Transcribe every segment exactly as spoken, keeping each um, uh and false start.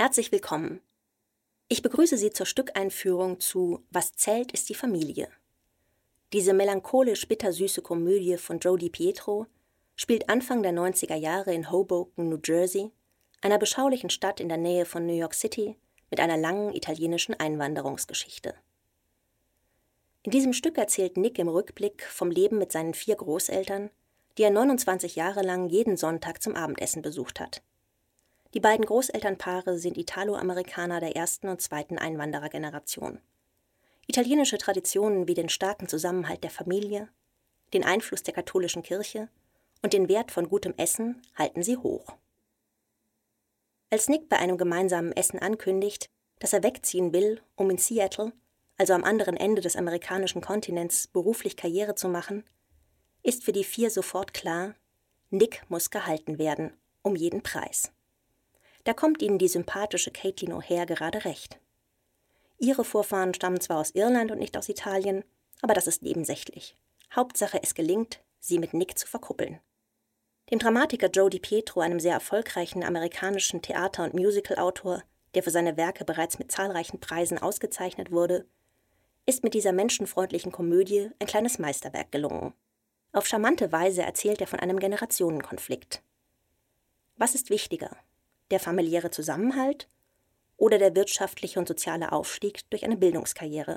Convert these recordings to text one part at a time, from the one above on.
Herzlich willkommen. Ich begrüße Sie zur Stückeinführung zu Was zählt, ist die Familie. Diese melancholisch bittersüße Komödie von Joe DiPietro spielt Anfang der neunziger Jahre in Hoboken, New Jersey, einer beschaulichen Stadt in der Nähe von New York City mit einer langen italienischen Einwanderungsgeschichte. In diesem Stück erzählt Nick im Rückblick vom Leben mit seinen vier Großeltern, die er neunundzwanzig Jahre lang jeden Sonntag zum Abendessen besucht hat. Die beiden Großelternpaare sind Italoamerikaner der ersten und zweiten Einwanderergeneration. Italienische Traditionen wie den starken Zusammenhalt der Familie, den Einfluss der katholischen Kirche und den Wert von gutem Essen halten sie hoch. Als Nick bei einem gemeinsamen Essen ankündigt, dass er wegziehen will, um in Seattle, also am anderen Ende des amerikanischen Kontinents, beruflich Karriere zu machen, ist für die vier sofort klar, Nick muss gehalten werden, um jeden Preis. Da kommt ihnen die sympathische Caitlin O'Hare gerade recht. Ihre Vorfahren stammen zwar aus Irland und nicht aus Italien, aber das ist nebensächlich. Hauptsache, es gelingt, sie mit Nick zu verkuppeln. Dem Dramatiker Joe DiPietro, einem sehr erfolgreichen amerikanischen Theater- und Musicalautor, der für seine Werke bereits mit zahlreichen Preisen ausgezeichnet wurde, ist mit dieser menschenfreundlichen Komödie ein kleines Meisterwerk gelungen. Auf charmante Weise erzählt er von einem Generationenkonflikt. Was ist wichtiger? Der familiäre Zusammenhalt oder der wirtschaftliche und soziale Aufstieg durch eine Bildungskarriere?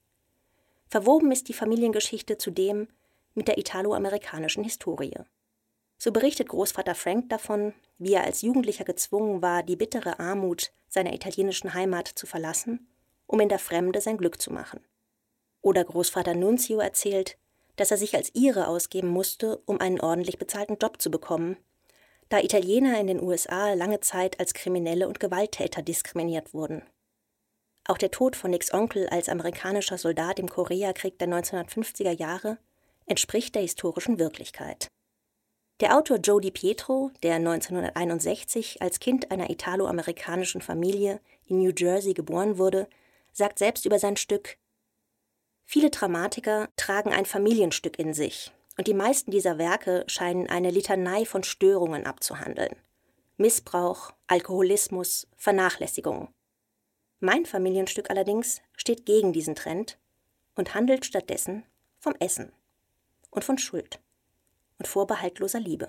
Verwoben ist die Familiengeschichte zudem mit der italoamerikanischen Historie. So berichtet Großvater Frank davon, wie er als Jugendlicher gezwungen war, die bittere Armut seiner italienischen Heimat zu verlassen, um in der Fremde sein Glück zu machen. Oder Großvater Nunzio erzählt, dass er sich als Ire ausgeben musste, um einen ordentlich bezahlten Job zu bekommen, da Italiener in den U S A lange Zeit als Kriminelle und Gewalttäter diskriminiert wurden. Auch der Tod von Nicks Onkel als amerikanischer Soldat im Koreakrieg der neunzehnhundertfünfziger Jahre entspricht der historischen Wirklichkeit. Der Autor Joe DiPietro, der neunzehnhunderteinundsechzig als Kind einer italoamerikanischen Familie in New Jersey geboren wurde, sagt selbst über sein Stück: Viele Dramatiker tragen ein Familienstück in sich. Und die meisten dieser Werke scheinen eine Litanei von Störungen abzuhandeln. Missbrauch, Alkoholismus, Vernachlässigung. Mein Familienstück allerdings steht gegen diesen Trend und handelt stattdessen vom Essen und von Schuld und vorbehaltloser Liebe.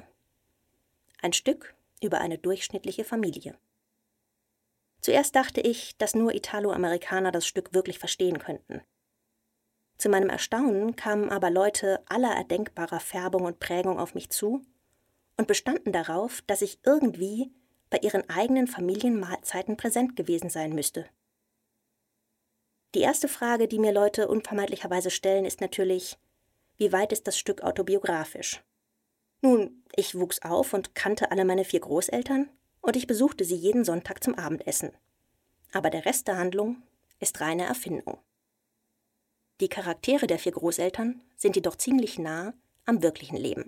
Ein Stück über eine durchschnittliche Familie. Zuerst dachte ich, dass nur Italoamerikaner das Stück wirklich verstehen könnten. Zu meinem Erstaunen kamen aber Leute aller erdenkbarer Färbung und Prägung auf mich zu und bestanden darauf, dass ich irgendwie bei ihren eigenen Familienmahlzeiten präsent gewesen sein müsste. Die erste Frage, die mir Leute unvermeidlicherweise stellen, ist natürlich: Wie weit ist das Stück autobiografisch? Nun, ich wuchs auf und kannte alle meine vier Großeltern und ich besuchte sie jeden Sonntag zum Abendessen. Aber der Rest der Handlung ist reine Erfindung. Die Charaktere der vier Großeltern sind jedoch ziemlich nah am wirklichen Leben.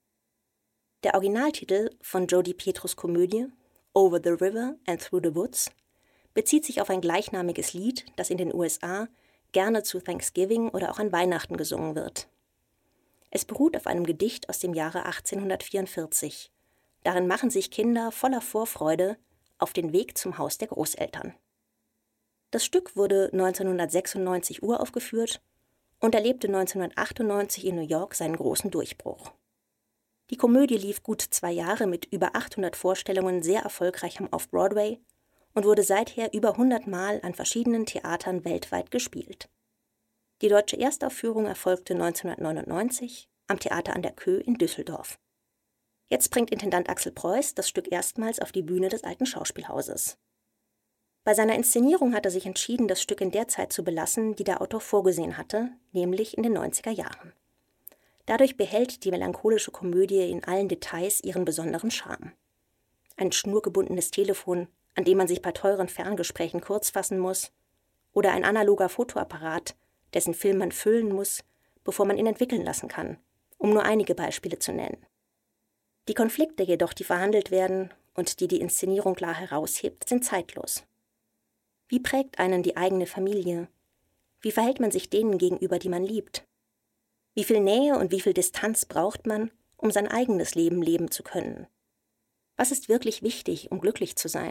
Der Originaltitel von Joe DiPietros Komödie Over the River and Through the Woods bezieht sich auf ein gleichnamiges Lied, das in den U S A gerne zu Thanksgiving oder auch an Weihnachten gesungen wird. Es beruht auf einem Gedicht aus dem Jahre achtzehnhundertvierundvierzig. Darin machen sich Kinder voller Vorfreude auf den Weg zum Haus der Großeltern. Das Stück wurde neunzehnhundertsechsundneunzig uraufgeführt und erlebte neunzehnhundertachtundneunzig in New York seinen großen Durchbruch. Die Komödie lief gut zwei Jahre mit über achthundert Vorstellungen sehr erfolgreich am Off-Broadway und wurde seither über hundert Mal an verschiedenen Theatern weltweit gespielt. Die deutsche Erstaufführung erfolgte neunzehnhundertneunundneunzig am Theater an der Kö in Düsseldorf. Jetzt bringt Intendant Axel Preuß das Stück erstmals auf die Bühne des Alten Schauspielhauses. Bei seiner Inszenierung hat er sich entschieden, das Stück in der Zeit zu belassen, die der Autor vorgesehen hatte, nämlich in den neunziger Jahren. Dadurch behält die melancholische Komödie in allen Details ihren besonderen Charme. Ein schnurgebundenes Telefon, an dem man sich bei teuren Ferngesprächen kurz fassen muss, oder ein analoger Fotoapparat, dessen Film man füllen muss, bevor man ihn entwickeln lassen kann, um nur einige Beispiele zu nennen. Die Konflikte jedoch, die verhandelt werden und die die Inszenierung klar heraushebt, sind zeitlos. Wie prägt einen die eigene Familie? Wie verhält man sich denen gegenüber, die man liebt? Wie viel Nähe und wie viel Distanz braucht man, um sein eigenes Leben leben zu können? Was ist wirklich wichtig, um glücklich zu sein?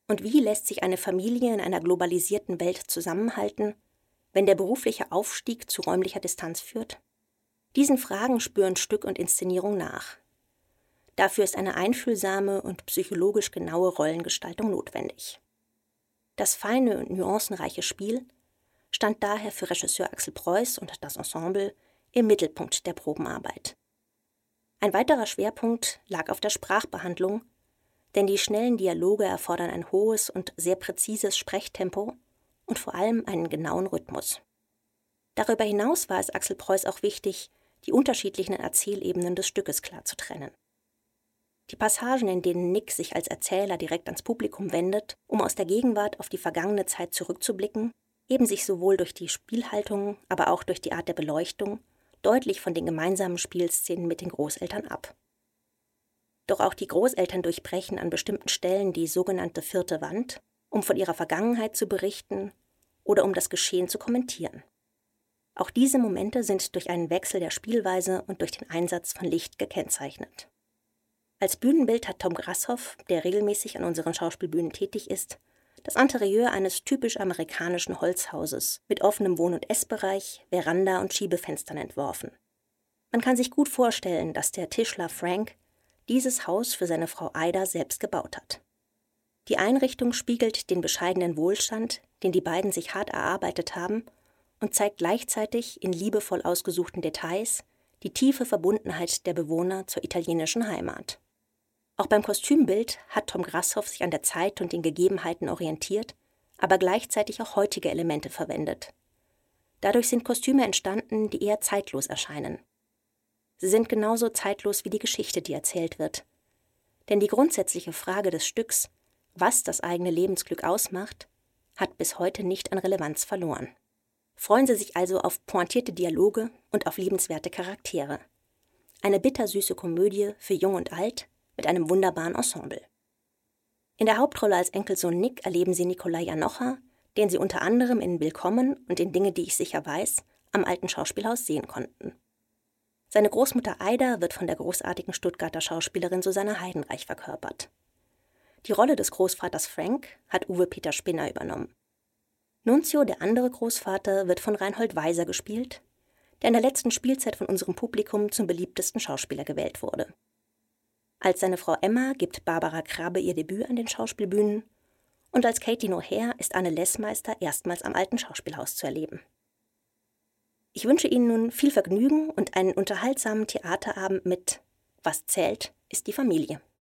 Und wie lässt sich eine Familie in einer globalisierten Welt zusammenhalten, wenn der berufliche Aufstieg zu räumlicher Distanz führt? Diesen Fragen spüren Stück und Inszenierung nach. Dafür ist eine einfühlsame und psychologisch genaue Rollengestaltung notwendig. Das feine und nuancenreiche Spiel stand daher für Regisseur Axel Preuß und das Ensemble im Mittelpunkt der Probenarbeit. Ein weiterer Schwerpunkt lag auf der Sprachbehandlung, denn die schnellen Dialoge erfordern ein hohes und sehr präzises Sprechtempo und vor allem einen genauen Rhythmus. Darüber hinaus war es Axel Preuß auch wichtig, die unterschiedlichen Erzählebenen des Stückes klar zu trennen. Die Passagen, in denen Nick sich als Erzähler direkt ans Publikum wendet, um aus der Gegenwart auf die vergangene Zeit zurückzublicken, heben sich sowohl durch die Spielhaltung, aber auch durch die Art der Beleuchtung deutlich von den gemeinsamen Spielszenen mit den Großeltern ab. Doch auch die Großeltern durchbrechen an bestimmten Stellen die sogenannte vierte Wand, um von ihrer Vergangenheit zu berichten oder um das Geschehen zu kommentieren. Auch diese Momente sind durch einen Wechsel der Spielweise und durch den Einsatz von Licht gekennzeichnet. Als Bühnenbild hat Tom Grasshoff, der regelmäßig an unseren Schauspielbühnen tätig ist, das Interieur eines typisch amerikanischen Holzhauses mit offenem Wohn- und Essbereich, Veranda und Schiebefenstern entworfen. Man kann sich gut vorstellen, dass der Tischler Frank dieses Haus für seine Frau Ida selbst gebaut hat. Die Einrichtung spiegelt den bescheidenen Wohlstand, den die beiden sich hart erarbeitet haben, und zeigt gleichzeitig in liebevoll ausgesuchten Details die tiefe Verbundenheit der Bewohner zur italienischen Heimat. Auch beim Kostümbild hat Tom Grasshoff sich an der Zeit und den Gegebenheiten orientiert, aber gleichzeitig auch heutige Elemente verwendet. Dadurch sind Kostüme entstanden, die eher zeitlos erscheinen. Sie sind genauso zeitlos wie die Geschichte, die erzählt wird. Denn die grundsätzliche Frage des Stücks, was das eigene Lebensglück ausmacht, hat bis heute nicht an Relevanz verloren. Freuen Sie sich also auf pointierte Dialoge und auf liebenswerte Charaktere. Eine bittersüße Komödie für Jung und Alt mit einem wunderbaren Ensemble. In der Hauptrolle als Enkelsohn Nick erleben Sie Nikolai Janocha, den Sie unter anderem in Willkommen und in Dinge, die ich sicher weiß, am Alten Schauspielhaus sehen konnten. Seine Großmutter Ida wird von der großartigen Stuttgarter Schauspielerin Susanne Heidenreich verkörpert. Die Rolle des Großvaters Frank hat Uwe Peter Spinner übernommen. Nunzio, der andere Großvater, wird von Reinhold Weiser gespielt, der in der letzten Spielzeit von unserem Publikum zum beliebtesten Schauspieler gewählt wurde. Als seine Frau Emma gibt Barbara Krabbe ihr Debüt an den Schauspielbühnen und als Katie Noher ist Anne Lessmeister erstmals am Alten Schauspielhaus zu erleben. Ich wünsche Ihnen nun viel Vergnügen und einen unterhaltsamen Theaterabend mit »Was zählt, ist die Familie«.